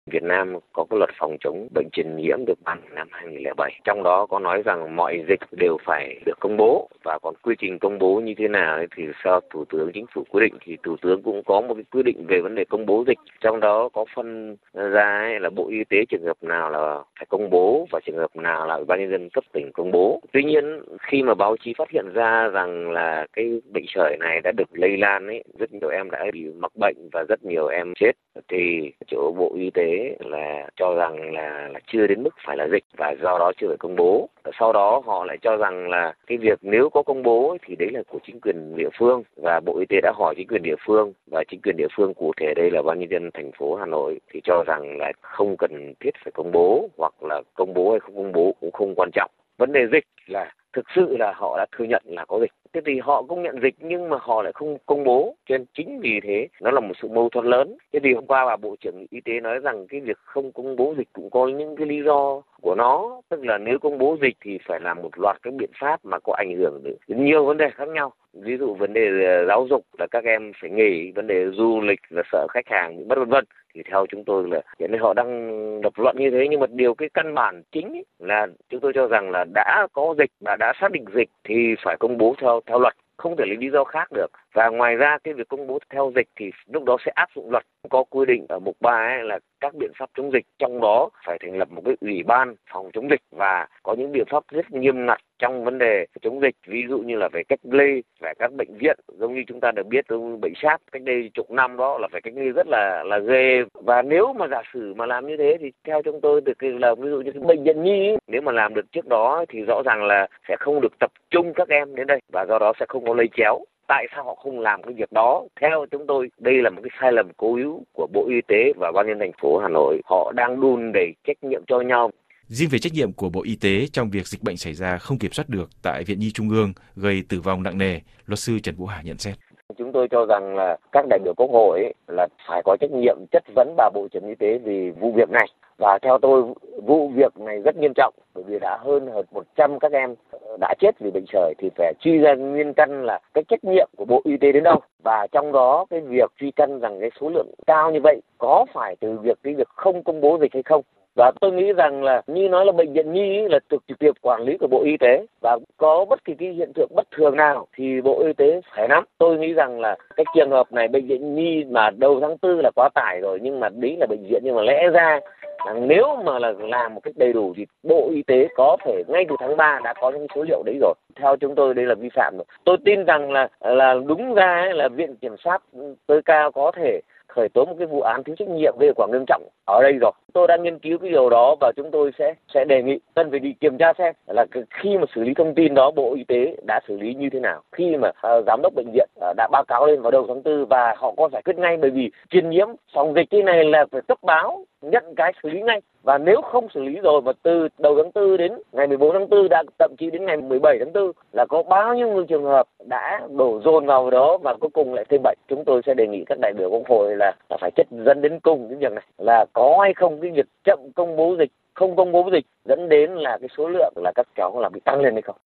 Việt Nam có cái luật phòng chống bệnh truyền nhiễm được ban năm 2007. Trong đó có nói rằng mọi dịch đều phải được công bố, và còn quy trình công bố như thế nào ấy thì do Thủ tướng Chính phủ quyết định, thì Thủ tướng cũng có một cái quy định về vấn đề công bố dịch. Trong đó có phân ra ấy là Bộ Y tế trường hợp nào là phải công bố và trường hợp nào là Ủy ban nhân dân cấp tỉnh công bố. Tuy nhiên khi mà báo chí phát hiện ra rằng là cái bệnh sởi này đã được lây lan ấy, rất nhiều em đã bị mắc bệnh và rất nhiều em chết, thì chỗ Bộ Y tế là cho rằng là chưa đến mức phải là dịch và do đó chưa phải công bố. Sau đó họ lại cho rằng là cái việc nếu có công bố thì đấy là của chính quyền địa phương, và Bộ Y tế đã hỏi chính quyền địa phương, và chính quyền địa phương cụ thể đây là Ban nhân dân thành phố Hà Nội thì cho rằng là không cần thiết phải công bố, hoặc là công bố hay không công bố cũng không quan trọng. Vấn đề dịch là thực sự là họ đã thừa nhận là có dịch. Thế thì họ công nhận dịch nhưng mà họ lại không công bố, cho nên chính vì thế nó là một sự mâu thuẫn lớn. Thế thì hôm qua bà Bộ trưởng Y tế nói rằng cái việc không công bố dịch cũng có những cái lý do của nó, tức là nếu công bố dịch thì phải làm một loạt các biện pháp mà có ảnh hưởng đến nhiều vấn đề khác nhau. Ví dụ vấn đề giáo dục là các em phải nghỉ, vấn đề du lịch là sợ khách hàng bị mất vân vân. Thì theo chúng tôi là hiện nay họ đang lập luận như thế, nhưng mà điều cái căn bản chính là chúng tôi cho rằng là đã có dịch và đã xác định dịch thì phải công bố theo luật, không thể lấy lý do khác được. Và ngoài ra cái việc công bố theo dịch thì lúc đó sẽ áp dụng luật. Có quy định ở mục 3 ấy là các biện pháp chống dịch, trong đó phải thành lập một cái ủy ban phòng chống dịch và có những biện pháp rất nghiêm ngặt trong vấn đề chống dịch, ví dụ như là phải cách ly, phải các bệnh viện giống như chúng ta được biết bệnh SARS cách đây chục năm đó là phải cách ly rất là ghê. Và nếu mà giả sử mà làm như thế thì theo chúng tôi được là ví dụ như cái bệnh viện nhi ấy, nếu mà làm được trước đó thì rõ ràng là sẽ không được tập trung các em đến đây và do đó sẽ không có lây chéo. Tại sao họ không làm cái việc đó? Theo chúng tôi, đây là một cái sai lầm cố hữu của Bộ Y tế và Ban nhân dân thành phố Hà Nội. Họ đang đùn đẩy trách nhiệm cho nhau. Riêng về trách nhiệm của Bộ Y tế trong việc dịch bệnh xảy ra không kiểm soát được tại Viện Nhi Trung ương gây tử vong nặng nề, luật sư Trần Vũ Hà nhận xét. Chúng tôi cho rằng là các đại biểu Quốc hội ấy là phải có trách nhiệm chất vấn bà Bộ trưởng Y tế vì vụ việc này. Và theo tôi, vụ việc này rất nghiêm trọng bởi vì đã hơn 100 các em đã chết vì bệnh sởi, thì phải truy ra nguyên căn là cái trách nhiệm của Bộ Y tế đến đâu. Và trong đó cái việc truy căn rằng cái số lượng cao như vậy có phải từ cái việc không công bố dịch hay không. Và tôi nghĩ rằng là như nói là bệnh viện nhi là trực tiếp quản lý của Bộ Y tế, và có bất kỳ cái hiện tượng bất thường nào thì Bộ Y tế phải nắm. Tôi nghĩ rằng là cái trường hợp này bệnh viện nhi mà đầu tháng 4 là quá tải rồi, nhưng mà đấy là bệnh viện, nhưng mà lẽ ra là nếu mà là làm một cách đầy đủ thì Bộ Y tế có thể ngay từ tháng 3 đã có những số liệu đấy rồi. Theo chúng tôi đây là vi phạm rồi. Tôi tin rằng là đúng ra ấy, là Viện Kiểm sát tối cao có thể khởi tố một cái vụ án thiếu trách nhiệm gây hậu quả nghiêm trọng ở đây rồi. Tôi đang nghiên cứu cái điều đó và chúng tôi sẽ đề nghị cần phải đi kiểm tra xem là khi mà xử lý thông tin đó Bộ Y tế đã xử lý như thế nào. Khi mà giám đốc bệnh viện đã báo cáo lên vào đầu tháng 4 và họ có giải quyết ngay, bởi vì truyền nhiễm phòng dịch cái này là phải cấp báo, nhận cái xử lý ngay. Và nếu không xử lý rồi mà từ đầu tháng 4 đến ngày 14 tháng 4 đã thậm chí đến ngày 17 tháng 4 là có bao nhiêu người trường hợp đã đổ dồn vào đó và cuối cùng lại thêm bệnh. Chúng tôi sẽ đề nghị các đại biểu Quốc hội là phải chất vấn đến cùng cái việc này là có hay không cái việc chậm công bố dịch, không công bố dịch dẫn đến là cái số lượng là các cháu là bị tăng lên hay không.